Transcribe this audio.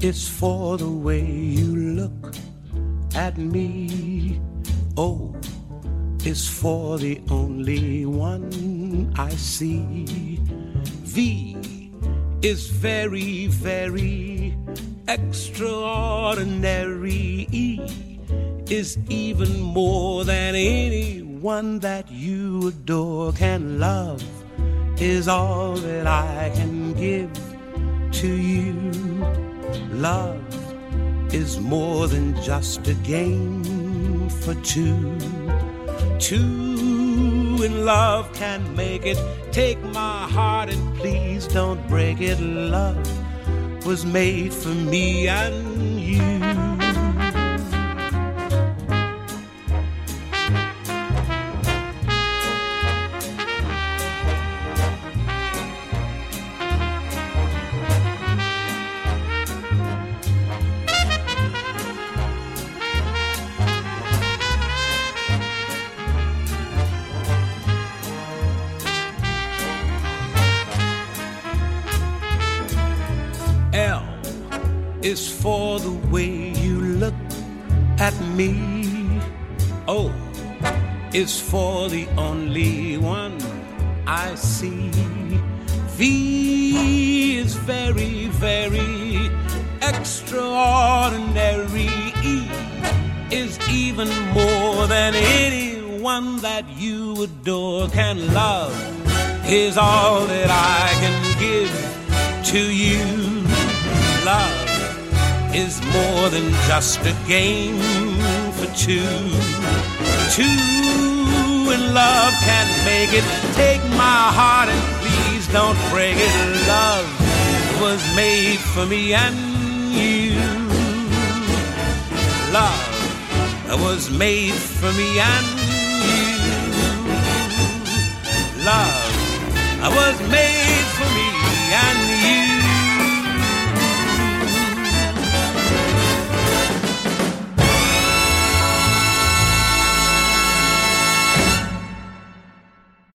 is for the way you look at me. O is for the only one I see. V is very, very extraordinary. E is even more than anyone that you adore can love, is all that I can give to you. Love is more than just a game for two. Two in love can make it. Take my heart and please don't break it. Love was made for me and you. Is for the way you look at me. O is for the only one I see. V is very, very extraordinary. E is even more than anyone that you adore can love, is all that I can give to you. Love is more than just a game for two. Two in love can make it. Take my heart and please don't break it. Love was made for me and you. Love was made for me and you.